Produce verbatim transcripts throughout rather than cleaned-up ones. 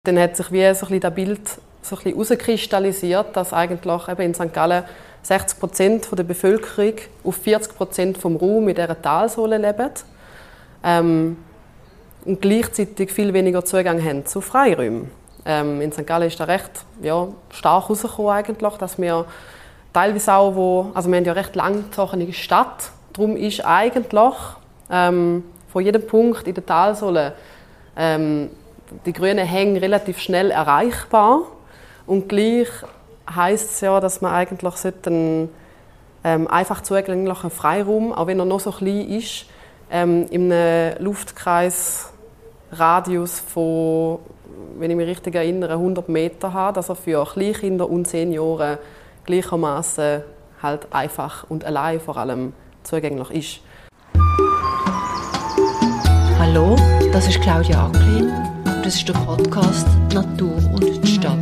Dann hat sich wie so ein bisschen das Bild so ein bisschen herauskristallisiert, dass eigentlich eben in Sankt Gallen sechzig Prozent der Bevölkerung auf vierzig Prozent vom Raum in dieser Talsohle leben ähm, und gleichzeitig viel weniger Zugang haben zu Freiräumen. Ähm, in Sankt Gallen ist das recht ja, stark herausgekommen, eigentlich, dass wir teilweise auch, wo, also wir haben ja recht langgezogene Stadt, darum ist eigentlich ähm, von jedem Punkt in der Talsohle ähm, die grünen Hänge relativ schnell erreichbar. Und gleich heisst es ja, dass man eigentlich einen ähm, einfach zugänglichen Freiraum, auch wenn er noch so klein ist, ähm, in einem Luftkreisradius von, wenn ich mich richtig erinnere, hundert Meter haben, dass er für Kleinkinder und Senioren gleichermaßen halt einfach und allein vor allem zugänglich ist. Hallo, das ist Claudia Anglin. Das ist der Podcast «Natur und die Stadt».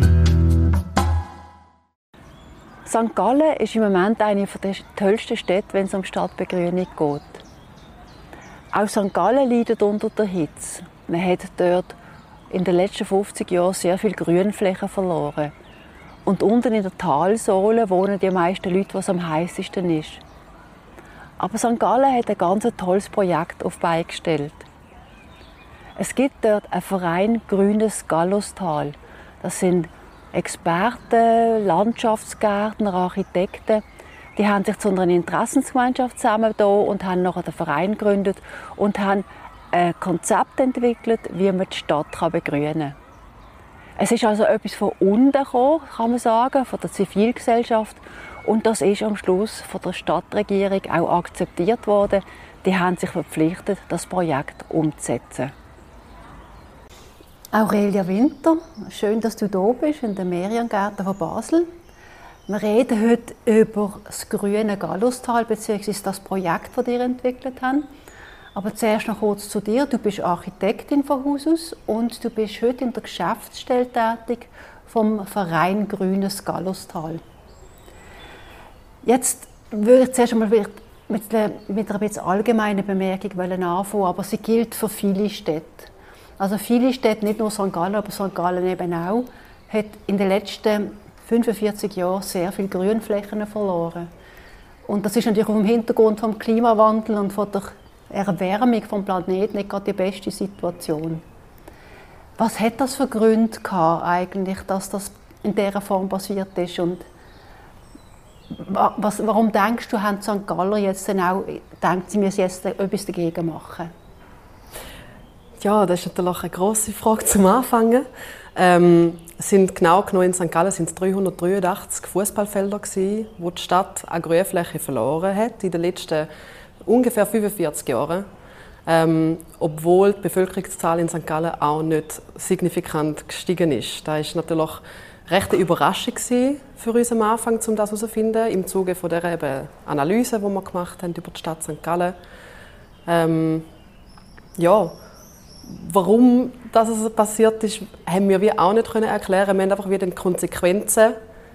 Sankt Gallen ist im Moment eine der tollsten Städte, wenn es um Stadtbegrünung geht. Auch Sankt Gallen leidet unter der Hitze. Man hat dort in den letzten fünfzig Jahren sehr viele Grünflächen verloren. Und unten in der Talsohle wohnen die meisten Leute, was am heißesten ist. Aber Sankt Gallen hat ein ganz tolles Projekt auf die Beine gestellt. Es gibt dort einen Verein Grünes Gallustal. Das sind Experten, Landschaftsgärtner, Architekten. Die haben sich zu einer Interessensgemeinschaft zusammengetan und haben nachher den Verein gegründet und haben ein Konzept entwickelt, wie man die Stadt begrünen kann. Es ist also etwas von unten gekommen, kann man sagen, von der Zivilgesellschaft. Und das ist am Schluss von der Stadtregierung auch akzeptiert worden. Die haben sich verpflichtet, das Projekt umzusetzen. Aurelia Winter, schön, dass du hier bist, in der Merian-Gärten von Basel. Wir reden heute über das grüne Gallustal bzw. das Projekt, das wir entwickelt haben. Aber zuerst noch kurz zu dir. Du bist Architektin von Haus aus und du bist heute in der Geschäftsstelle tätig vom Verein Grünes Gallustal. Jetzt würde ich zuerst einmal mit, mit einer bisschen allgemeinen Bemerkung anfangen, aber sie gilt für viele Städte. Also viele Städte, nicht nur Sankt Gallen, aber Sankt Gallen eben auch, hat in den letzten fünfundvierzig Jahren sehr viele Grünflächen verloren. Und das ist natürlich auch im Hintergrund vom Klimawandel und von der Erwärmung des Planeten nicht gerade die beste Situation. Was hat das für Gründe gehabt, eigentlich, dass das in dieser Form passiert ist? Und was, warum denkst du, haben die Sankt Galler jetzt dann auch denkt, sie müssen jetzt etwas dagegen machen? Ja, das ist natürlich eine grosse Frage zum Anfangen. Ähm, es sind genau genommen in Sankt Gallen sind es dreihundertdreiundachtzig Fußballfelder gewesen, wo die Stadt an Grünfläche verloren hat in den letzten ungefähr fünfundvierzig Jahren. Ähm, obwohl die Bevölkerungszahl in Sankt Gallen auch nicht signifikant gestiegen ist. Das war natürlich recht eine Überraschung für uns am Anfang, um das herauszufinden, im Zuge von der eben Analyse, die wir gemacht haben über die Stadt Sankt Gallen. Ähm, ja, warum das passiert ist, haben wir wie auch nicht erklären. Wir haben einfach wieder die Konsequenzen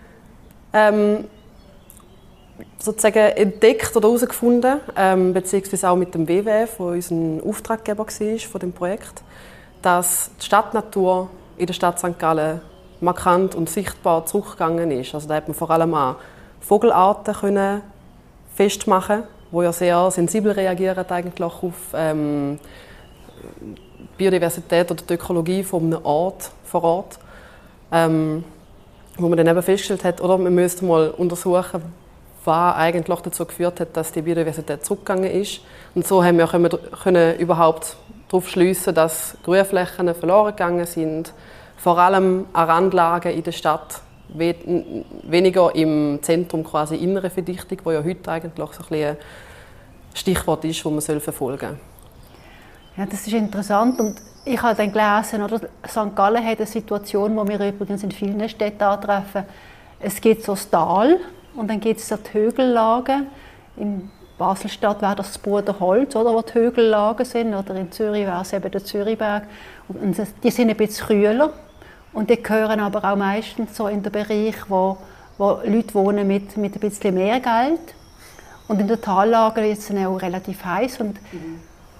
ähm, sozusagen entdeckt oder herausgefunden, ähm, beziehungsweise auch mit dem W W F, der unser Auftraggeber war von dem Projekt, dass die Stadtnatur in der Stadt Sankt Gallen markant und sichtbar zurückgegangen ist. Also da hat man vor allem an Vogelarten können festmachen, die ja sehr sensibel reagieren eigentlich auf ähm, Biodiversität oder die Ökologie von einem Ort vor Ort. Ähm, wo man dann eben festgestellt hat, oder man müsste mal untersuchen, was eigentlich dazu geführt hat, dass die Biodiversität zurückgegangen ist. Und so haben wir können, können überhaupt darauf schliessen, dass Grünflächen verloren gegangen sind, vor allem an Randlagen in der Stadt, weniger im Zentrum quasi innere Verdichtung, wo ja heute eigentlich so ein Stichwort ist, das man verfolgen soll. Ja, das ist interessant und ich habe dann gelesen, oder, Sankt Gallen hat eine Situation, die wir übrigens in vielen Städten antreffen. Es gibt so das Tal und dann gibt es so die Hügellagen. In Basel-Stadt wäre das das Bruderholz, oder, wo die Hügellagen sind, oder in Zürich wäre es eben der Zürichberg. Und die sind ein bisschen kühler und die gehören aber auch meistens so in den Bereich, wo, wo Leute wohnen mit, mit ein bisschen mehr Geld. Und in den Tallagen ist es dann auch relativ heiß. Und mhm.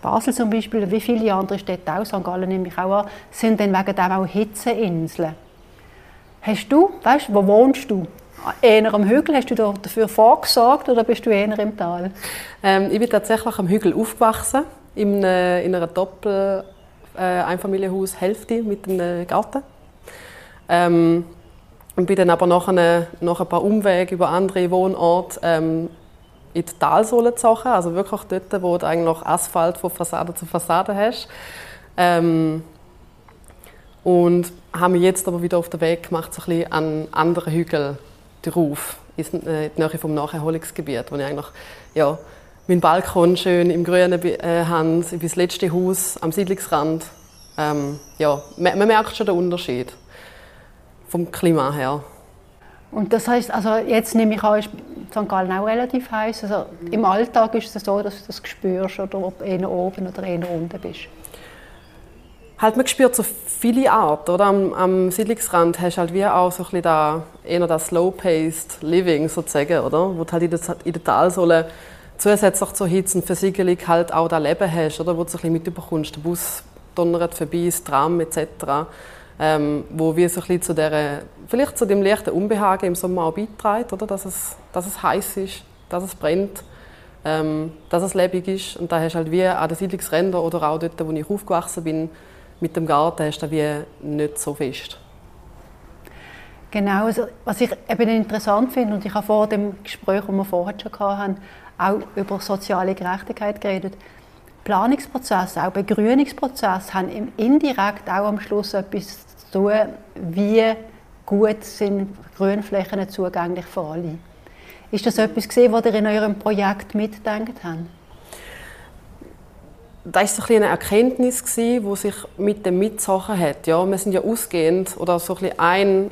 Basel zum Beispiel, wie viele andere Städte auch, Sankt Gallen nehme ich auch an, sind dann wegen dem auch Hitzeinseln. Hast du, weißt, wo wohnst du? Eher am Hügel, hast du dafür vorgesorgt oder bist du eher im Tal? Ähm, ich bin tatsächlich am Hügel aufgewachsen, in, äh, in einer Doppel-Einfamilienhaus-Hälfte mit einem Garten. Ähm, und bin dann aber nach, eine, nach ein paar Umwegen über andere Wohnorte ähm, in die Talsohle gezogen, also wirklich dort, wo du eigentlich Asphalt von Fassade zu Fassade hast. Ähm, und habe mich jetzt aber wieder auf den Weg gemacht, so ein bisschen an andere Hügel drauf, in die Nähe vom Nacherholungsgebiet, wo ich eigentlich ja, meinen Balkon schön im Grünen äh, habe, das letzte Haus am Siedlungsrand. Ähm, ja, man, man merkt schon den Unterschied vom Klima her. Und das heisst, also jetzt nehme ich an, ist Sankt Gallen auch relativ heiß. Also im Alltag ist es so, dass du das spürst, oder ob du eher oben oder eher unten bist. Halt, man spürt so viele Arten, oder? Am, am Siedlungsrand hast du halt wie auch so ein bisschen da, eher das slow-paced Living sozusagen, oder? Wo du halt in der, in der Talsohle zusätzlich zur Hitze und Versiegelung halt auch das Leben hast, oder? Wo du so ein bisschen mitbekommst. Der Bus donnert vorbei, das Tram et cetera. Ähm, wo wir so ein bisschen zu der, vielleicht zu dem leichten Unbehagen im Sommer auch beiträgt, oder? Dass es, dass es heiß ist, dass es brennt, ähm, dass es lebendig ist. Und da hast du halt wie an den Siedlungsrändern oder auch dort, wo ich aufgewachsen bin, mit dem Garten hast du wie nicht so fest. Genau, also, was ich eben interessant finde, und ich habe vor dem Gespräch, das wir vorher schon hatten, auch über soziale Gerechtigkeit geredet. Planungsprozesse, auch Begrünungsprozesse haben indirekt auch am Schluss etwas zu tun, wie gut sind Grünflächen zugänglich für alle. Ist das etwas gesehen, was ihr in eurem Projekt mitgedacht habt? Das war so eine Erkenntnis, die sich mit dem mitgezogen hat. Ja, wir sind ja ausgehend, oder so ein, ein,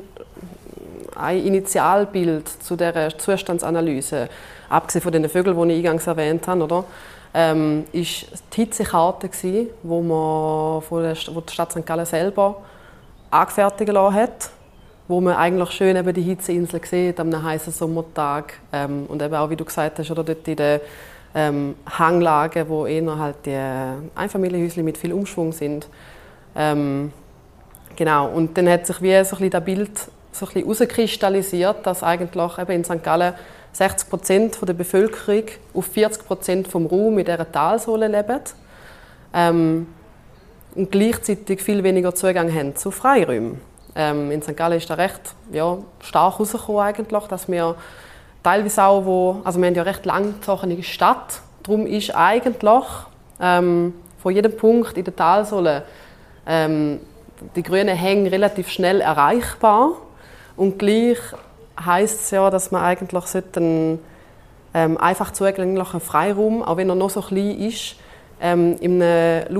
ein Initialbild zu dieser Zustandsanalyse, abgesehen von den Vögeln, die ich eingangs erwähnt habe, oder, ähm, ist die Hitzekarte, die man von der, wo die Stadt Sankt Gallen selber angefertigt hat, wo man eigentlich schön eben die Hitzeinsel sieht an einem heißen Sommertag ähm, und eben auch, wie du gesagt hast, oder dort in der Ähm, Hanglagen, wo eher halt die Einfamilienhäuschen mit viel Umschwung sind. Ähm, genau. Und dann hat sich wie so ein bisschen das Bild so ein bisschen herauskristallisiert, dass eigentlich eben in Sankt Gallen sechzig Prozent der Bevölkerung auf vierzig Prozent vom Raum in dieser Talsohle leben ähm, und gleichzeitig viel weniger Zugang haben zu Freiräumen. Ähm, in Sankt Gallen ist das recht ja, stark herausgekommen, eigentlich, dass wir teilweise auch, wo, also wir haben ja recht langgezogene Stadt, darum ist eigentlich ähm, von jedem Punkt in der Talsohle ähm, die grünen Hänge relativ schnell erreichbar und gleich heisst es ja, dass man eigentlich einen ähm, einfach zugänglichen Freiraum, auch wenn er noch so klein ist, ähm, in einem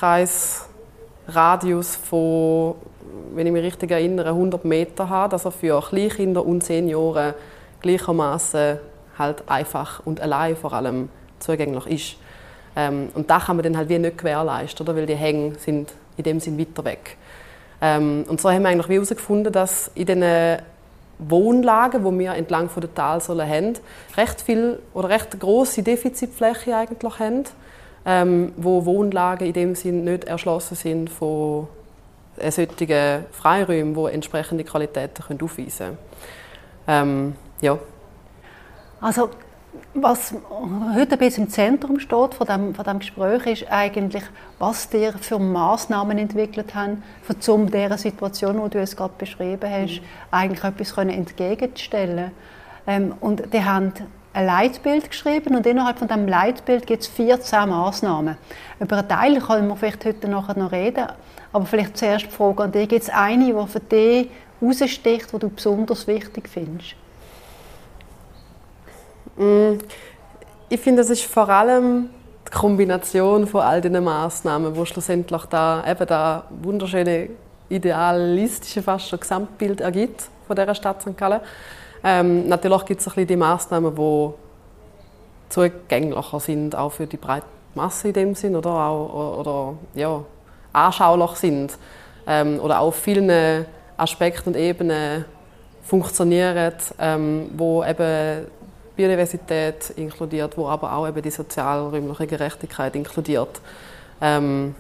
Luftkreisradius von, wenn ich mich richtig erinnere, hundert Meter haben, dass er für Kleinkinder und Senioren gleichermaßen halt einfach und allein vor allem zugänglich ist. Ähm, und das kann man dann halt wie nicht gewährleisten, oder? Weil die Hänge sind in dem Sinn weiter weg. Ähm, und so haben wir eigentlich herausgefunden, dass in den Wohnlagen, die wir entlang von der Talsohle haben, recht viel oder recht grosse Defizitfläche eigentlich haben, ähm, wo Wohnlagen in dem Sinn nicht erschlossen sind von solchen Freiräumen, die entsprechende Qualitäten aufweisen können. Ähm, Ja. Also, was heute ein bisschen im Zentrum steht von dem, von dem Gespräch, ist eigentlich, was ihr für Massnahmen entwickelt habt, um dieser Situation, die du es gerade beschrieben hast, mhm. eigentlich etwas entgegenzustellen. Ähm, und die haben ein Leitbild geschrieben und innerhalb von diesem Leitbild gibt es vierzehn Massnahmen. Über einen Teil können wir vielleicht heute nachher noch reden, aber vielleicht zuerst die Frage an dich, gibt es eine, die für dich heraussticht, die du besonders wichtig findest? Ich finde, es ist vor allem die Kombination von all diesen Massnahmen, die schlussendlich da eben das wunderschöne, idealistische fast schon Gesamtbild ergibt von dieser Stadt Sankt Gallen. Ähm, natürlich gibt es ein bisschen die Massnahmen, die zugänglicher sind, auch für die breite Masse in dem Sinn, oder auch oder, ja, anschaulich sind ähm, oder auf vielen Aspekten und Ebenen funktionieren, ähm, wo eben Biodiversität inkludiert, wo aber auch eben die sozialräumliche Gerechtigkeit inkludiert. ähm,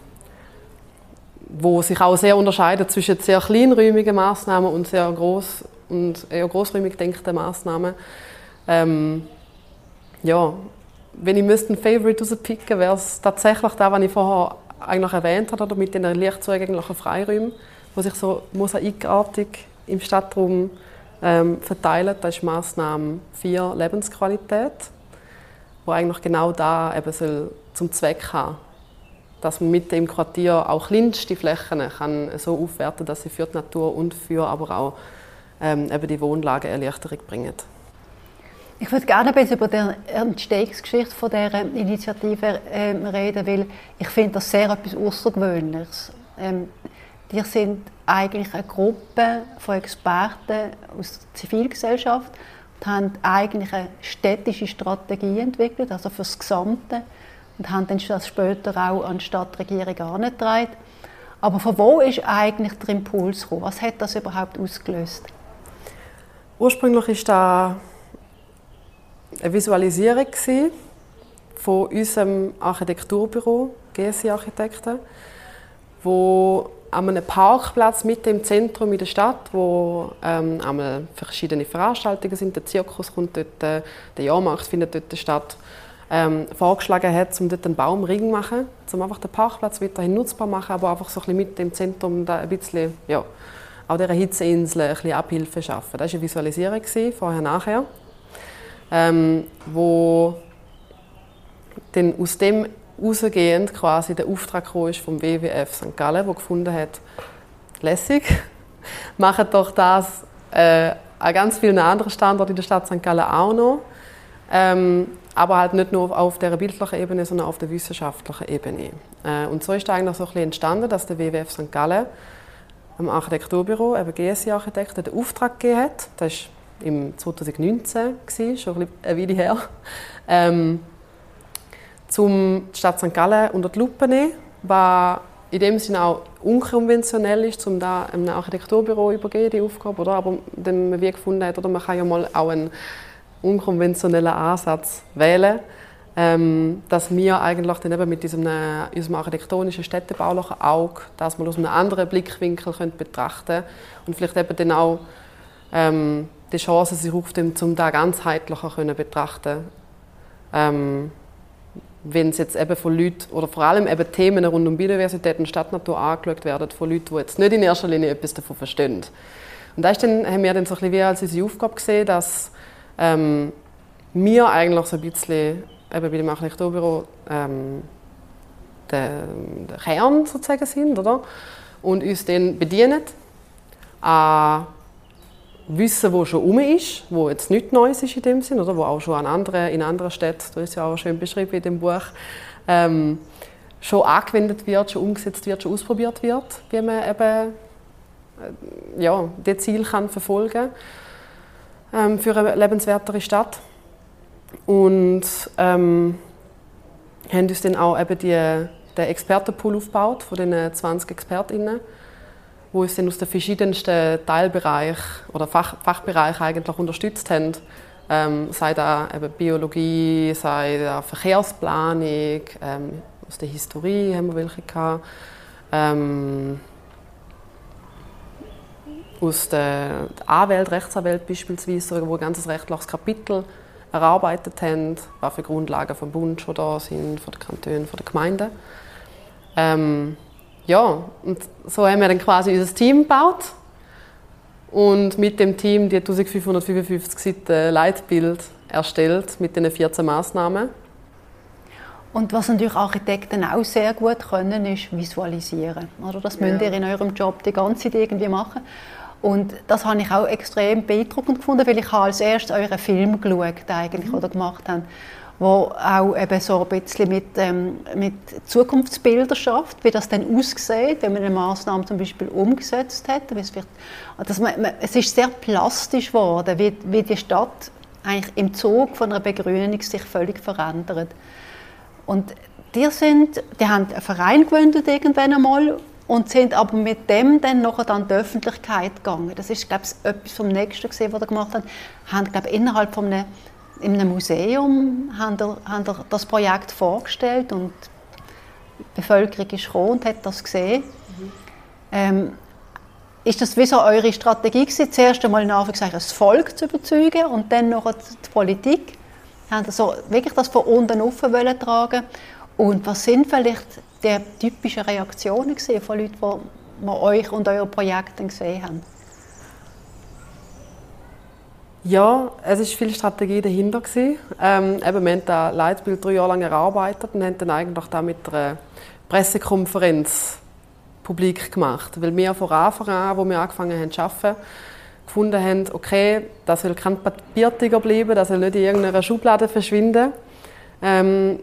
wo sich auch sehr unterscheidet zwischen sehr kleinräumigen Massnahmen und sehr groß und eher großräumig denkenden Massnahmen. Ähm, ja, wenn ich müsste einen Favorite rauspicken, wäre es tatsächlich das, was ich vorher eigentlich erwähnt habe, oder mit den leicht zugänglichen Freiräumen, die sich so mosaikartig im Stadtraum ähm, verteilen. Das ist Massnahme vier, Lebensqualität, wo eigentlich genau da eben soll zum Zweck haben, dass man mit dem Quartier auch kleinste Flächen kann so aufwerten kann, dass sie für die Natur und für aber auch ähm, eben die Wohnlage Erleichterung bringen. Ich würde gerne ein bisschen über die Entstehungsgeschichte von dieser Initiative ähm, reden, weil ich finde das sehr etwas Außergewöhnliches. Ähm, die sind eigentlich eine Gruppe von Experten aus der Zivilgesellschaft und haben eigentlich eine städtische Strategie entwickelt, also für das Gesamte, und haben dann das später auch an die Stadtregierung herangetragen. Aber von wo ist eigentlich der Impuls gekommen? Was hat das überhaupt ausgelöst? Ursprünglich war das eine Visualisierung von unserem Architekturbüro, G S I Architekten, wo an einem Parkplatz mitten im Zentrum in der Stadt, wo ähm, einmal verschiedene Veranstaltungen sind, der Zirkus kommt dort, der Jahrmarkt findet dort statt, ähm, vorgeschlagen hat, um dort einen Baumring zu machen, um einfach den Parkplatz weiterhin nutzbar zu machen, aber einfach so ein bisschen mitten im Zentrum da ein bisschen, ja, auch dieser Hitzeinsel ein bisschen Abhilfe schaffen. Das war eine Visualisierung, vorher, nachher. Ähm, wo dann aus dem herausgehend quasi der Auftrag kam vom W W F Sankt Gallen, der gefunden hat, lässig, machen doch das äh, an ganz vielen anderen Standorten in der Stadt Sankt Gallen auch noch, ähm, aber halt nicht nur auf der bildlichen Ebene, sondern auf der wissenschaftlichen Ebene. Äh, und so ist eigentlich so ein bisschen entstanden, dass der W W F Sankt Gallen am Architekturbüro, eben G S I-Architekten, den Auftrag gegeben hat. Das war im zweitausendneunzehn, schon eine Weile her, ähm, um die Stadt Sankt Gallen unter die Lupe zu nehmen, was in dem Sinne auch unkonventionell ist, um da einem Architekturbüro übergeben, die Aufgabe, oder? Aber dann man wie gefunden hat, oder man kann ja mal auch einen unkonventionellen Ansatz wählen, ähm, dass wir eigentlich dann eben mit diesem, unserem architektonischen, städtebaulichen Auge das mal aus einem anderen Blickwinkel können betrachten und vielleicht eben dann auch ähm, die Chance sich auf dem zum da ganzheitlicher können betrachten, ähm, wenn es jetzt eben von Leuten oder vor allem eben Themen rund um Biodiversität und Stadtnatur angeschaut werden von Leuten, die jetzt nicht in erster Linie etwas davon verstehen. Und da ist dann, haben wir dann so ein bisschen wie als unsere Aufgabe gesehen, dass ähm, wir eigentlich so ein bisschen eben bei dem Architekturbüro ähm, der, der Kern sozusagen sind, oder? Und uns dann bedienen an Wissen, das schon herum ist, wo jetzt nichts Neues ist in dem Sinn, oder wo auch schon an anderen, in anderen Städten, das ist ja auch schön beschrieben in dem Buch, ähm, schon angewendet wird, schon umgesetzt wird, schon ausprobiert wird, wie man eben äh, ja, das Ziel kann verfolgen ähm, für eine lebenswertere Stadt. Und ähm, haben uns dann auch eben die, den Expertenpool aufgebaut von den zwanzig ExpertInnen, wo uns dann aus den verschiedensten Teilbereichen oder Fach, Fachbereichen eigentlich unterstützt haben. Ähm, sei das eben Biologie, sei das Verkehrsplanung, ähm, aus der Historie haben wir welche gehabt, ähm, aus der Anwälte, Rechtsanwälte beispielsweise, wo ein ganzes rechtliches Kapitel erarbeitet haben, was für Grundlagen vom Bund schon da sind, von den Kantonen, von den Gemeinden. Ähm, Ja, und so haben wir dann quasi unser Team gebaut und mit dem Team die eintausendfünfhundertfünfundfünfzig Seiten Leitbild erstellt mit den vierzehn Massnahmen. Und was natürlich Architekten auch sehr gut können, ist visualisieren. Oder? Das müsst ihr in eurem Job die ganze Zeit irgendwie machen. Und das habe ich auch extrem beeindruckend gefunden, weil ich habe als erstes euren Film geschaut, eigentlich, mhm. oder gemacht habe, wo auch eben so ein bisschen mit, ähm, mit Zukunftsbildern schafft, wie das dann aussieht, wenn man eine Maßnahme zum Beispiel umgesetzt hat. Es, wird, dass man, man, es ist sehr plastisch geworden, wie, wie die Stadt eigentlich im Zug von einer Begrünung sich völlig verändert. Und die, sind, die haben einen Verein gegründet irgendwann einmal und sind aber mit dem dann nachher an die Öffentlichkeit gegangen. Das ist, glaube ich, etwas vom Nächsten, was sie gemacht haben. Haben, glaube ich, innerhalb von einem in einem Museum haben wir, haben wir das Projekt vorgestellt und Die Bevölkerung ist gekommen und hat das gesehen. Mhm. Ähm, ist das wie so eure Strategie gewesen, zuerst einmal in Anführungszeichen das Volk zu überzeugen und dann noch die Politik? Haben das so wirklich das von unten auf wollen tragen? Und was sind vielleicht die typischen Reaktionen gewesen von Leuten, die, die euch und eure Projekte gesehen haben? Ja, es war viel Strategie dahinter. Ähm, eben, wir haben das Leitbild drei Jahre lang erarbeitet und haben dann eigentlich da mit einer Pressekonferenz publik gemacht. Weil wir von Anfang an, wo wir angefangen haben zu arbeiten, gefunden haben, okay, das soll kein Papiertiger bleiben, das soll nicht in irgendeiner Schublade verschwinden, ähm,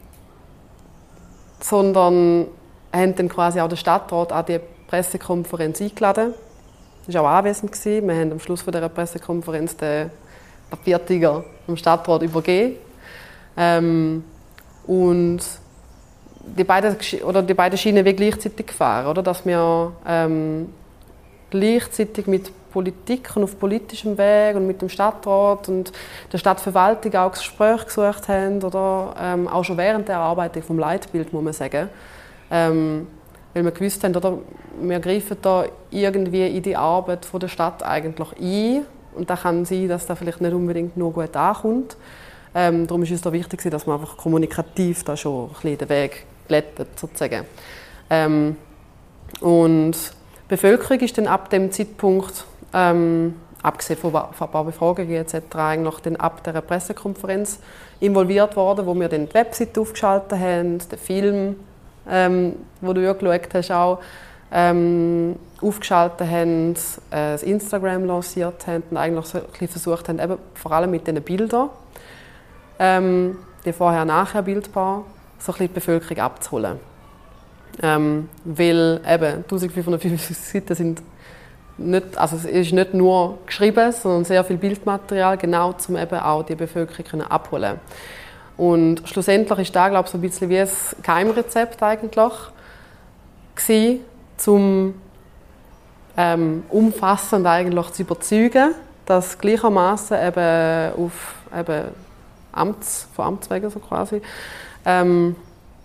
sondern haben dann quasi auch den Stadtrat an die Pressekonferenz eingeladen. Das war auch anwesend. Wir haben am Schluss dieser Pressekonferenz den Papiertiger dem Stadtrat übergeben. Ähm, und die beiden, oder die beiden Schienen wie gleichzeitig gefahren, oder? Dass wir ähm, gleichzeitig mit Politik und auf politischem Weg und mit dem Stadtrat und der Stadtverwaltung auch Gespräche gesucht haben, oder ähm, auch schon während der Erarbeitung vom Leitbild, muss man sagen. Ähm, weil wir gewusst haben, oder, wir greifen da irgendwie in die Arbeit von der Stadt eigentlich ein. Und da kann sein, dass das vielleicht nicht unbedingt nur gut ankommt. Ähm, darum ist es da wichtig, dass man einfach kommunikativ da schon ein bisschen den Weg glättet, sozusagen. Ähm, und die Bevölkerung ist dann ab dem Zeitpunkt, ähm, abgesehen von ein paar Befragungen et cetera, eigentlich dann ab dieser Pressekonferenz involviert worden, wo wir dann die Webseite aufgeschaltet haben, den Film, ähm, wo du ja geschaut hast, auch ähm, aufgeschaltet haben, äh, das Instagram lanciert haben und eigentlich so ein bisschen versucht haben, eben vor allem mit diesen Bildern, ähm, die Vorher-Nachher-Bildpaar, so ein bisschen die Bevölkerung abzuholen. Ähm, weil eben eintausendfünfhundertfünfundfünfzig Seiten sind nicht, also es ist nicht nur geschrieben, sondern sehr viel Bildmaterial, genau um eben auch die Bevölkerung abholen. Und schlussendlich ist das, glaube ich, so ein bisschen wie ein Geheimrezept eigentlich gewesen, um ähm, umfassend eigentlich zu überzeugen, dass gleichermaßen eben auf eben Amts, von Amts wegen so quasi ähm,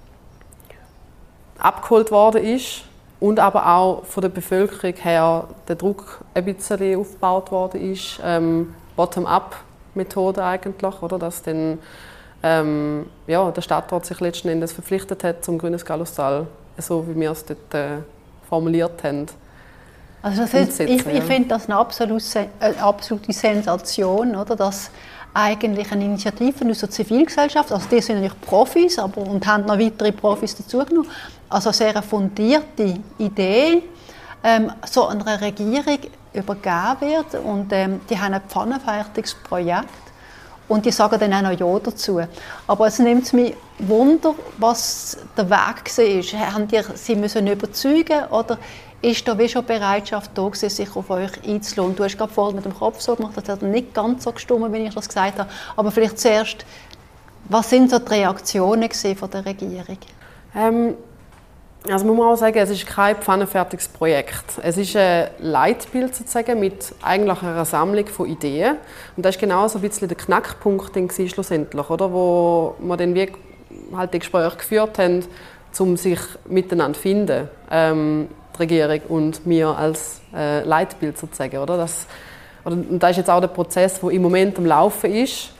abgeholt worden ist und aber auch von der Bevölkerung her der Druck ein bisschen aufgebaut worden ist, ähm, Bottom-up-Methode eigentlich, oder, dass dann ähm, ja, der Stadtrat sich letzten Endes verpflichtet hat zum Grünes Gallustal, so wie wir es dort äh, formuliert haben. Also das ist, ich, ich finde das eine absolute, eine absolute Sensation, oder, dass eigentlich eine Initiative aus der Zivilgesellschaft, also die sind natürlich Profis, aber, und haben noch weitere Profis dazugenommen, also sehr eine fundierte Idee, ähm, so einer Regierung übergeben wird und ähm, die haben ein pfannenfertiges Projekt und die sagen dann auch noch Ja dazu. Aber es nimmt mich Wunder, was der Weg war. Haben die sie müssen überzeugen oder ist da wie schon Bereitschaft da gewesen, sich auf euch einzulassen? Du hast gerade vorhin mit dem Kopf so gemacht, das hat nicht ganz so gestimmt, wie ich das gesagt habe. Aber vielleicht zuerst, was sind so die Reaktionen von der Regierung? Ähm, also muss man auch sagen, es ist kein pfannenfertiges Projekt. Es ist ein Leitbild sozusagen mit eigentlich einer Sammlung von Ideen. Und das ist genau so ein bisschen der Knackpunkt den schlussendlich, oder? Wo wir dann wie halt die Gespräche geführt haben, um sich miteinander zu finden. Ähm, die Regierung und wir als äh, Leitbild sozusagen, oder? Das, oder? Und das ist jetzt auch der Prozess, der im Moment am Laufen ist,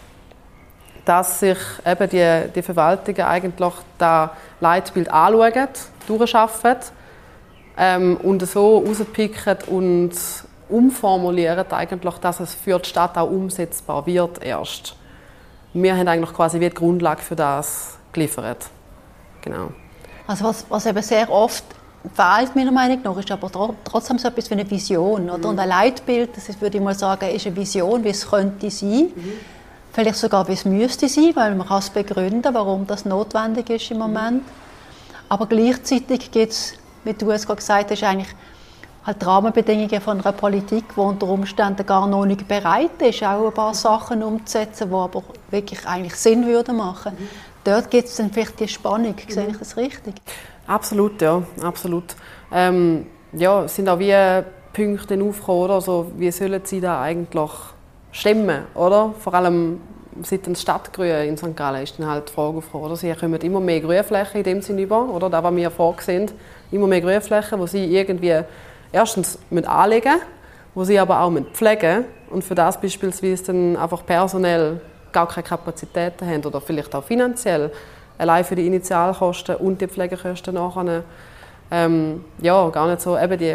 dass sich eben die, die Verwaltungen eigentlich das Leitbild anschauen, durcharbeiten ähm, und so rauspicken und umformulieren, eigentlich, dass es für die Stadt auch umsetzbar wird erst. Wir haben eigentlich quasi wie die Grundlage für das geliefert. Genau. Also was, was eben sehr oft fehlt, meiner Meinung nach, ist aber trotzdem so etwas wie eine Vision. Oder? Mhm. Und ein Leitbild, das ist, würde ich mal sagen, ist eine Vision, wie es könnte sein. Mhm. Vielleicht sogar, wie es müsste sein, weil man kann es begründen, warum das notwendig ist im Moment. Mhm. Aber gleichzeitig gibt es, wie du es gerade gesagt hast, eigentlich halt Rahmenbedingungen von einer Politik, die unter Umständen gar noch nicht bereit ist, auch ein paar Sachen umzusetzen, die aber wirklich eigentlich Sinn würden machen. Mhm. Dort gibt es dann vielleicht die Spannung. Mhm. Sehe ich das richtig? Absolut, ja, absolut. Ähm, ja, es sind auch wie Punkte aufgekommen, oder? Also, wie sollen sie da eigentlich stemmen, oder? Vor allem seitens Stadtgrün in Sankt Gallen ist dann halt die Frage aufgekommen, oder? Sie kommen immer mehr Grünflächen in dem Sinne über, oder? Das, was wir vorgesehen, immer mehr Grünflächen, die sie irgendwie erstens anlegen müssen, die sie aber auch pflegen müssen und für das beispielsweise dann einfach personell gar keine Kapazitäten haben oder vielleicht auch finanziell, allein für die Initialkosten und die Pflegekosten nachher ähm, ja, gar nicht so eben die,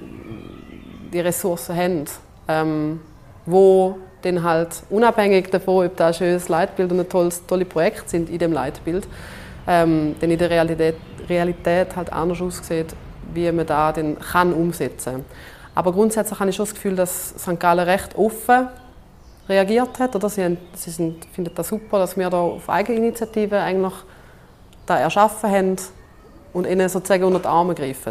die Ressourcen haben, ähm, wo dann halt unabhängig davon, ob das ein schönes Leitbild und ein tolles, tolle Projekte sind in dem Leitbild, ähm, dann in der Realität, Realität halt anders aussieht, wie man da dann kann umsetzen kann. Aber grundsätzlich habe ich schon das Gefühl, dass Sankt Gallen recht offen reagiert hat. Oder? Sie, haben, sie sind, finden das super, dass wir da auf Eigeninitiative eigentlich da erschaffen haben und ihnen sozusagen unter die Arme greifen.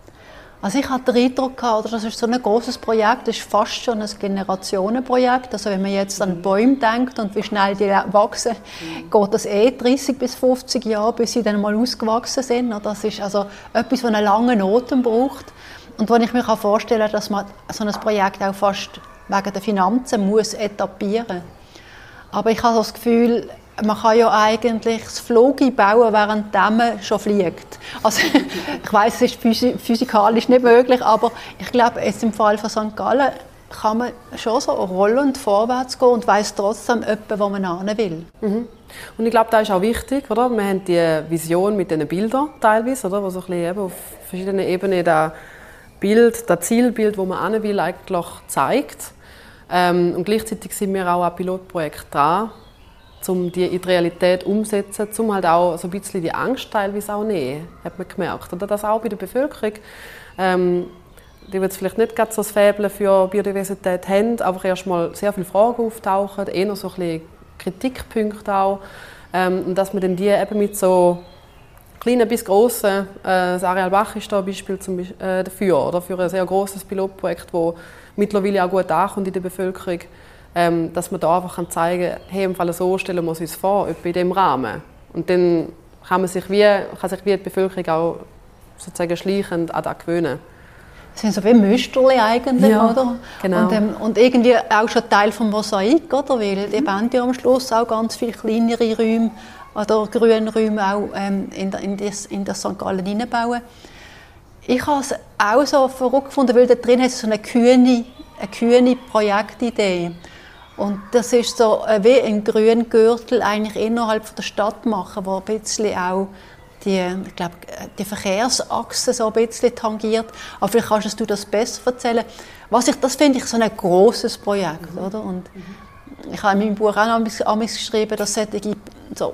Also ich hatte den Eindruck, das ist so ein großes Projekt, das ist fast schon ein Generationenprojekt. Also wenn man jetzt an Bäume denkt und wie schnell die wachsen, mhm. geht das eh dreißig bis fünfzig Jahre, bis sie dann mal ausgewachsen sind. Das ist also etwas, das einen langen Atem braucht. Und wo ich mir vorstellen kann, dass man so ein Projekt auch fast wegen der Finanzen muss etappieren. Aber ich habe das Gefühl, man kann ja eigentlich das Flugzeug bauen, während man schon fliegt. Also, ich weiss, es ist physikalisch nicht möglich, aber ich glaube, jetzt im Fall von Sankt Gallen kann man schon so rollend vorwärts gehen und weiss trotzdem etwa, wo man hin will. Mhm. Und ich glaube, das ist auch wichtig, oder? Wir haben die Vision mit diesen Bildern teilweise, oder? Wo so ein bisschen eben auf verschiedenen Ebenen das Bild, das Zielbild, das man hin will, eigentlich zeigt. Ähm, und gleichzeitig sind wir auch an Pilotprojekten dran, um die in die Realität umzusetzen, um halt auch so ein bisschen die Angst teilweise auch nehmen, hat man gemerkt. Oder das auch bei der Bevölkerung. Ähm, die jetzt vielleicht nicht gerade so das Faible für Biodiversität haben, aber erst mal sehr viele Fragen auftauchen, eher so ein bisschen Kritikpunkte auch. Ähm, und dass man dann die eben mit so kleinen bis grossen, äh, das Areal Bach ist da ein Beispiel zum, äh, dafür, oder für ein sehr grosses Pilotprojekt, das mittlerweile auch gut ankommt in der Bevölkerung, ähm, dass man da einfach zeigen kann, hey, im Fall so stellen wir es uns vor, etwa in diesem Rahmen. Und dann kann, man sich wie, kann sich wie die Bevölkerung auch sozusagen schleichend an das gewöhnen. Das sind so wie Müsterli eigentlich, ja, oder? Genau. Und, ähm, und irgendwie auch schon Teil des Mosaik, oder? Weil die haben ja am Schluss auch ganz viele kleinere Räume oder Grünräume auch ähm, in, in, das, in das Sankt Gallen hineinbauen. Ich habe es auch so verrückt gefunden, weil da drin hat es so eine kühne, eine kühne Projektidee. Und das ist so äh, wie ein grünen Gürtel eigentlich innerhalb der Stadt machen, wo ein bisschen auch die, ich glaube, die Verkehrsachse so ein bisschen tangiert. Aber vielleicht kannst du das besser erzählen. Was ich, das finde ich so ein grosses Projekt, mhm. oder? Und mhm. ich habe in meinem Buch auch noch geschrieben, dass solche so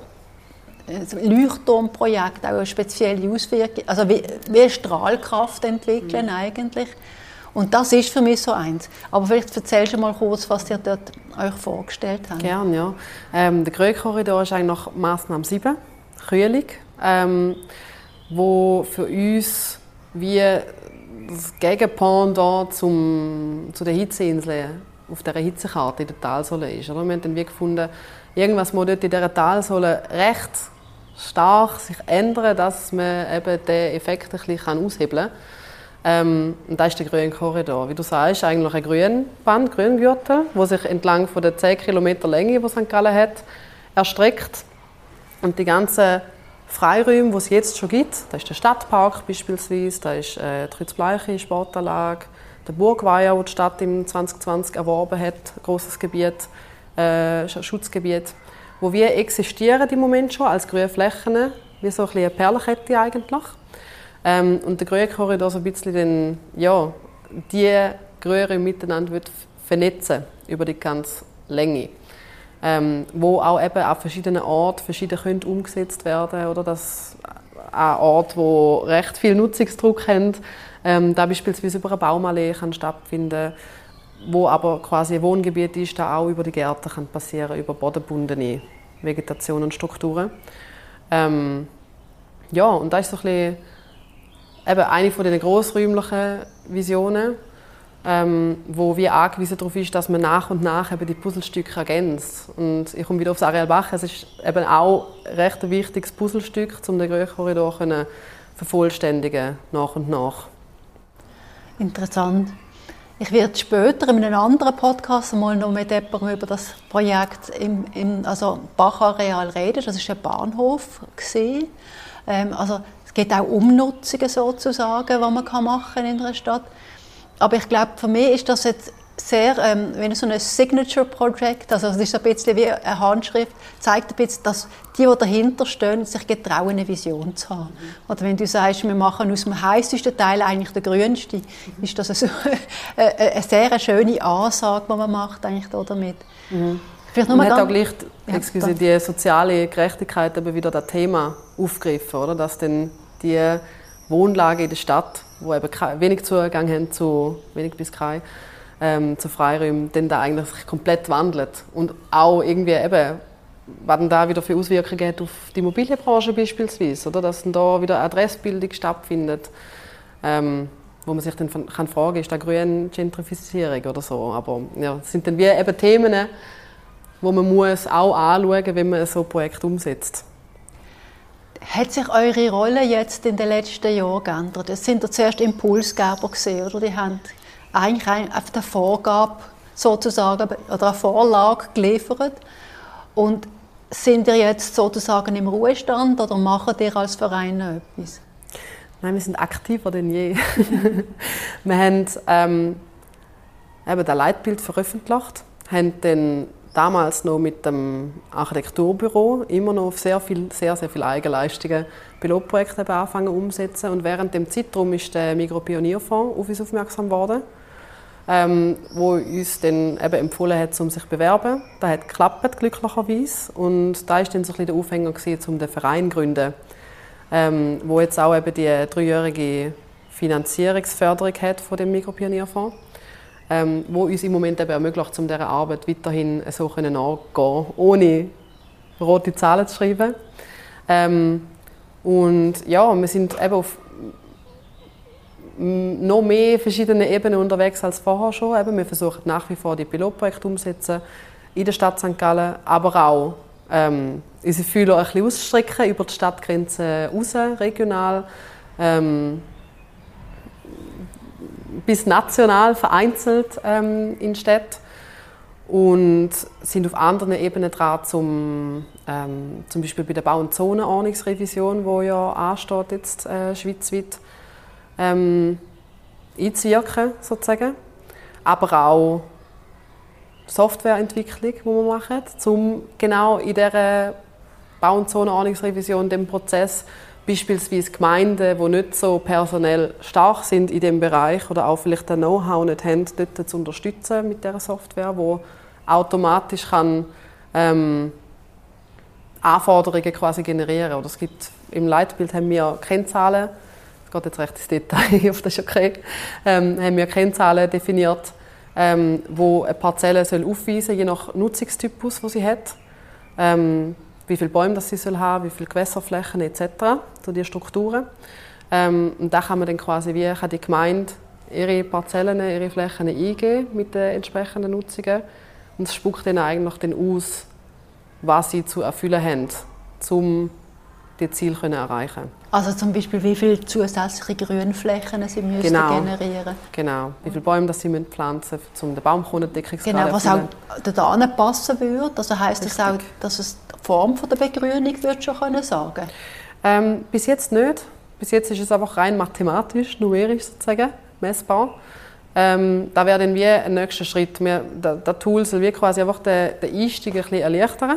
Leuchtturmprojekte auch eine spezielle Auswirkung, also wie, wie Strahlkraft entwickeln mhm. eigentlich. Und das ist für mich so eins. Aber vielleicht erzählst du mal kurz, was ihr dort euch vorgestellt habt. Gerne, ja. Ähm, der Grünkorridor ist eigentlich nach Massnahme sieben, Kühlung, ähm, wo für uns wie das Gegenpendant zum, zu den Hitzeinseln auf dieser Hitzekarte in der Talsohle ist. Oder? Wir haben dann wie gefunden, irgendwas muss dort in dieser Talsohle recht stark sich ändern, dass man eben den Effekt ein bisschen aushebeln kann. Ähm, und das ist der grüne Korridor. Wie du sagst, eigentlich ein Grünband, Grüngürtel, der sich entlang von der zehn Kilometer Länge, die Sankt Gallen hat, erstreckt. Und die ganzen Freiräume, die es jetzt schon gibt, das ist der Stadtpark beispielsweise, das ist äh, die Rützbleiche Sportanlage, der Burgweiher, den die Stadt im zwanzig zwanzig erworben hat, ein grosses Gebiet, äh, Schutzgebiet, wo wir existieren im Moment schon als grüne Flächen, wie so ein bisschen eine Perlenkette eigentlich. Ähm, und der grüne Korridor so ein bisschen den, ja, die Grüne miteinander wird vernetzen über die ganze Länge. Ähm, wo auch eben an verschiedenen Orten verschieden können umgesetzt werden oder das an Orten, wo recht viel Nutzungsdruck haben, ähm, da beispielsweise über eine Baumallee kann stattfinden, wo aber quasi ein Wohngebiet ist, da auch über die Gärten kann passieren, über bodengebundene Vegetation und Strukturen. Ähm, ja, und das ist so ein bisschen eben eine von den grossräumlichen Visionen, ähm, wo wir angewiesen darauf ist, dass man nach und nach eben die Puzzlestücke ergänzt. Und ich komme wieder aufs Areal Bach. Es ist eben auch ein recht wichtiges Puzzlestück, um den Grünkorridor zu vervollständigen nach und nach. Interessant. Ich werde später in einem anderen Podcast mal noch mit jemandem über das Projekt im, im also Bachareal reden. Das war ein Bahnhof. Ähm, also es gibt auch Umnutzungen sozusagen, die man machen kann in einer Stadt. Aber ich glaube, für mich ist das jetzt sehr, ähm, wenn so ein Signature-Projekt, also es ist ein bisschen wie eine Handschrift, zeigt ein bisschen, dass die, die dahinter stehen, sich getrauen, eine Vision zu haben. Mhm. Oder wenn du sagst, wir machen aus dem heißesten Teil eigentlich den grünsten, mhm. ist das also eine, eine sehr schöne Ansage, die man macht eigentlich damit. Mhm. Man hat auch gleich ja, excuse, die soziale Gerechtigkeit aber wieder das Thema aufgegriffen, oder? Dass dann die Wohnlage in der Stadt, wo eben wenig Zugang haben zu wenig bis kein ähm, zu Freiräumen, dann da eigentlich sich komplett wandelt und auch irgendwie eben, was dann da wieder für Auswirkungen hat auf die Immobilienbranche beispielsweise, oder? Dass dann da wieder Adressbildung stattfindet, ähm, wo man sich dann kann fragen, ist das grüne Gentrifizierung oder so? Aber ja, das sind dann wie eben Themen, wo man muss auch anschauen muss, wenn man so ein Projekt umsetzt. Hat sich eure Rolle jetzt in den letzten Jahren geändert? Es sind ja zuerst Impulsgeber gewesen, oder? Die haben eigentlich auf der Vorgabe sozusagen oder eine Vorlage geliefert. Und sind ihr jetzt sozusagen im Ruhestand oder macht ihr als Verein noch etwas? Nein, wir sind aktiver denn je. Wir haben ähm, eben das Leitbild veröffentlicht, haben dann damals noch mit dem Architekturbüro immer noch sehr viel, sehr, sehr viele Eigenleistungen Pilotprojekte anfangen umsetzen. Und während dem Zeitraum ist der Migropionierfonds auf uns aufmerksam geworden, ähm, wo uns dann eben empfohlen hat, um sich zu bewerben. Das hat geklappt, glücklicherweise. Und da war dann so ein bisschen der Aufhänger gewesen, um den Verein zu gründen, ähm, wo jetzt auch eben die dreijährige Finanzierungsförderung hat von dem Migropionierfonds. Ähm, wo uns im Moment eben ermöglicht, um dieser Arbeit weiterhin so nachzugehen, ohne rote Zahlen zu schreiben. Ähm, und ja, wir sind eben auf noch mehr verschiedenen Ebenen unterwegs als vorher schon. Eben, wir versuchen nach wie vor die Pilotprojekte umzusetzen in der Stadt Sankt Gallen, aber auch ähm, unsere Fühler ein bisschen ausstrecken über die Stadtgrenzen raus, regional. Ähm, bis national vereinzelt ähm, in Städten und sind auf anderen Ebenen dran, zum, ähm, zum Beispiel bei der Bau- und Zonenordnungsrevision, die ja ansteht jetzt äh, schweizweit, ähm, einzuwirken, sozusagen. Aber auch Softwareentwicklung, die wir machen, um genau in dieser Bau- und Zonenordnungsrevision den Prozess beispielsweise Gemeinden, die nicht so personell stark sind in diesem Bereich oder auch vielleicht das Know-how nicht haben, dort zu unterstützen mit dieser Software, die automatisch kann, ähm, Anforderungen quasi generieren. Oder es gibt, im Leitbild haben wir Kennzahlen, das geht jetzt recht ins Detail, ich hoffe, das ist okay, ähm, haben wir Kennzahlen definiert, ähm, wo eine Parzelle soll aufweisen soll, je nach Nutzungstypus, den sie hat. Ähm, wie viele Bäume das sie soll haben, wie viele Gewässerflächen et cetera, so die Strukturen. Ähm, und da kann man dann quasi wie kann die Gemeinde ihre Parzellen, ihre Flächen eingeben mit den entsprechenden Nutzungen und es spuckt dann eigentlich dann aus, was sie zu erfüllen haben, um die Ziele zu erreichen. Also zum Beispiel, wie viele zusätzliche Grünflächen sie müssen genau. generieren. Genau, wie viele Bäume das sie pflanzen müssen, um den Baumkronendeckungsgrad genau, was auch da passen würde. Also heisst das auch, dass es die Form der Begrünung würde schon können sagen? Ähm, bis jetzt nicht. Bis jetzt ist es einfach rein mathematisch, numerisch sozusagen, messbar. Ähm, da wäre dann wie ein nächster Schritt. Wir, das Tool soll wie quasi einfach den, den Einstieg ein bisschen erleichtern.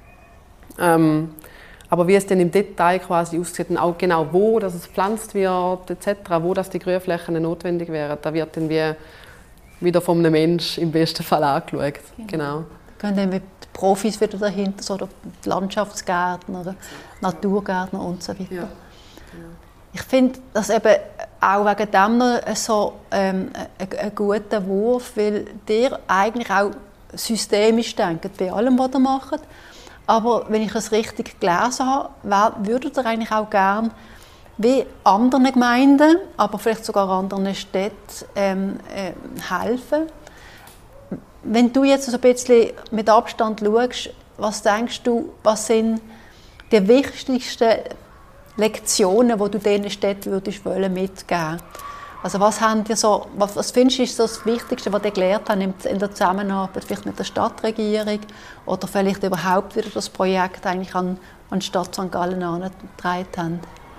Ähm, Aber wie es dann im Detail quasi aussieht und auch genau wo dass es gepflanzt wird et cetera, wo dass die Grünflächen notwendig wären, da wird dann wie wieder von einem Menschen im besten Fall angeschaut. Genau. Genau. Da gehen dann mit Profis wieder dahinter, so oder Landschaftsgärtner oder Naturgärtner und so weiter. Ja. Genau. Ich finde das eben auch wegen dem noch so ähm, ein, ein guter Wurf, weil ihr eigentlich auch systemisch denkt bei allem, was ihr macht. Aber wenn ich es richtig gelesen habe, würdet ihr eigentlich auch gerne wie anderen Gemeinden, aber vielleicht sogar anderen Städten ähm, äh, helfen. Wenn du jetzt so ein bisschen mit Abstand schaust, was denkst du, was sind die wichtigsten Lektionen, die du diesen Städten würdest mitgeben? Also was, haben ihr so, was, was findest du ist so das Wichtigste, was ihr gelernt habt in der Zusammenarbeit vielleicht mit der Stadtregierung oder vielleicht überhaupt wieder das Projekt eigentlich an, an die Stadt Sankt Gallen herangetragen haben?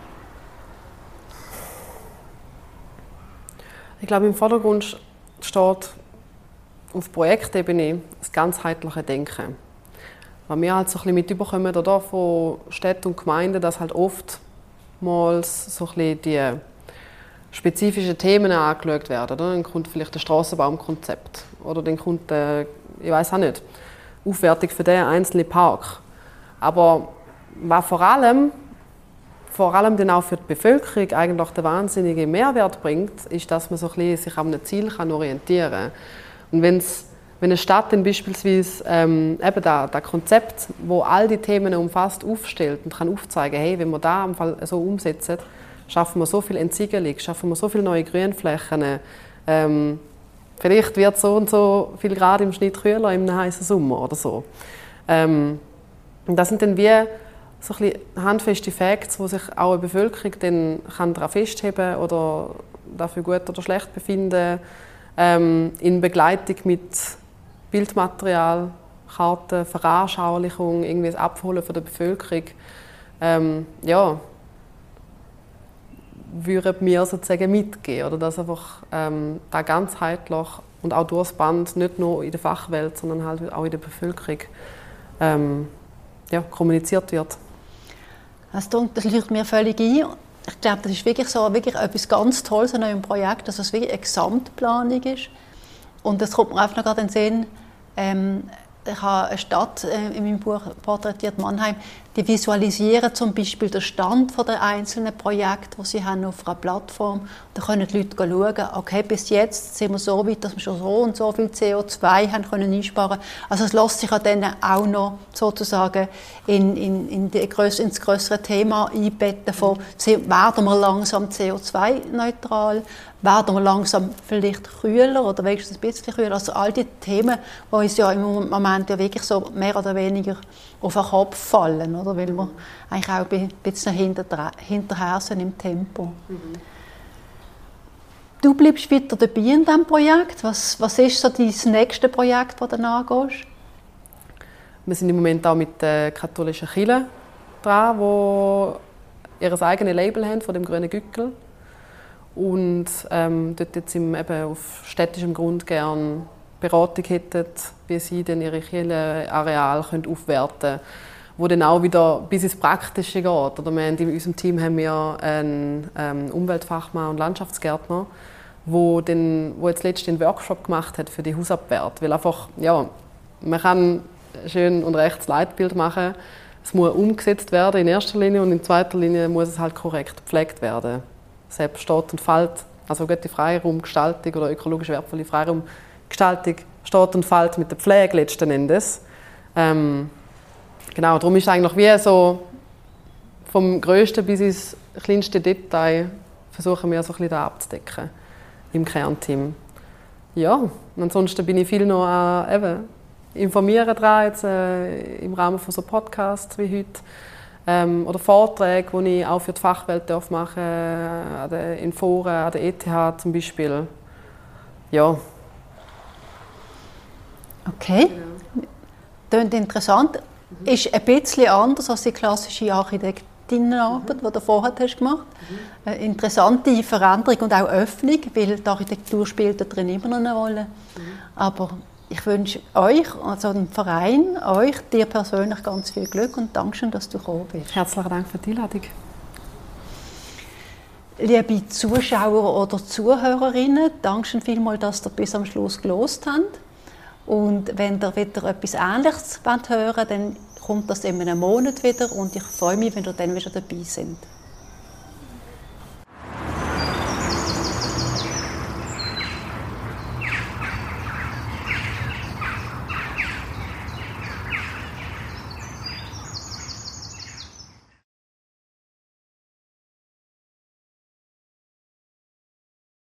Ich glaube, im Vordergrund steht auf Projektebene das ganzheitliche Denken. Was wir halt so ein bisschen mitbekommen oder von Städten und Gemeinden, dass halt oftmals so ein bisschen die spezifischen Themen angeschaut werden. Oder? Dann kommt vielleicht ein Strassenbaumkonzept oder dann kommt, äh, ich weiß auch nicht, Aufwertung für den einzelnen Park. Aber was vor allem, vor allem dann auch für die Bevölkerung eigentlich den wahnsinnigen Mehrwert bringt, ist, dass man so ein bisschen sich an einem Ziel kann orientieren kann. Und wenn's, wenn eine Stadt dann beispielsweise ähm, eben das, das Konzept, wo all die Themen umfasst, aufstellt und kann aufzeigen, hey, wenn wir das am Fall so umsetzen, schaffen wir so viel Entsiegelung, schaffen wir so viele neue Grünflächen. Ähm, vielleicht wird so und so viel Grad im Schnitt kühler im heißen Sommer oder so. Ähm, und das sind dann wie so ein bisschen handfeste Facts, wo sich auch eine Bevölkerung dann kann daran festheben oder dafür gut oder schlecht befinden, ähm, in Begleitung mit Bildmaterial, Karten, Veranschaulichung, irgendwie das Abholen von der Bevölkerung. Ähm, ja, würden wir sozusagen mitgehen, oder dass einfach ähm, da ganzheitlich und auch durchs Band, nicht nur in der Fachwelt, sondern halt auch in der Bevölkerung ähm, ja, kommuniziert wird. Das leuchtet mir völlig ein. Ich glaube, das ist wirklich, so, wirklich etwas ganz Tolles an eurem Projekt, dass es wirklich eine Gesamtplanung ist. Und das kommt mir einfach noch gerade in den Sinn. Ähm, ich habe eine Stadt äh, in meinem Buch porträtiert, Mannheim, die visualisieren zum Beispiel den Stand der einzelnen Projekte, die sie haben auf einer Plattform. Da können die Leute schauen, okay, bis jetzt sind wir so weit, dass wir schon so und so viel C O zwei haben können einsparen. Also es lässt sich dann auch noch sozusagen in, in, in die Grösse, ins grössere Thema einbetten von, werden wir langsam C O zwei neutral, werden wir langsam vielleicht kühler oder wenigstens ein bisschen kühler. Also all die Themen, die uns ja im Moment ja wirklich so mehr oder weniger auf den Kopf fallen, oder? Weil wir eigentlich auch ein bisschen hinterher sind im Tempo. Mhm. Du bleibst weiter dabei in diesem Projekt. Was, was ist so dein nächstes Projekt, das du angehst? Wir sind im Moment auch mit der katholischen Kirche dran, die ihr eigenes Label haben von dem grünen Gückel. Und ähm, dort jetzt im, eben auf städtischem Grund gerne Beratung hätten, wie sie dann ihre Kirchenareale aufwerten können, wo dann auch wieder bis ins Praktische geht. Oder wir haben in unserem Team haben wir einen ähm, Umweltfachmann und Landschaftsgärtner, wo, dann, wo jetzt letztens einen Workshop gemacht hat für die Hausabwärts. Weil einfach, ja, man kann schön und recht das Leitbild machen, es muss umgesetzt werden in erster Linie und in zweiter Linie muss es halt korrekt gepflegt werden. Selbst steht und fällt, also gute Freiraumgestaltung oder ökologisch wertvolle Freiraumgestaltung steht und fällt mit der Pflege letzten Endes. Ähm, genau, darum ist eigentlich wie so vom grössten bis ins kleinste Detail versuchen wir so ein bisschen da abzudecken im Kernteam. Ja, und ansonsten bin ich viel noch an eben, informieren dran, jetzt, äh, im Rahmen von so Podcasts wie heute. Ähm, oder Vorträge, die ich auch für die Fachwelt darf machen darf, in Foren, an der E T H zum Beispiel. Ja. Okay. Klingt interessant. Mhm. Ist ein bisschen anders als die klassische Architektinnenarbeit, mhm. die du vorher hast gemacht hast. Mhm. Eine interessante Veränderung und auch Öffnung, weil die Architektur spielt da drin immer noch eine Rolle. Mhm. Aber ich wünsche euch, also dem Verein, euch, dir persönlich ganz viel Glück und Dankeschön, dass du gekommen bist. Herzlichen Dank für die Einladung. Liebe Zuschauer oder Zuhörerinnen, Dankeschön vielmals, dass ihr bis am Schluss gehört habt. Und wenn ihr wieder etwas Ähnliches hören wollt, dann kommt das in einem Monat wieder und ich freue mich, wenn ihr dann wieder dabei seid.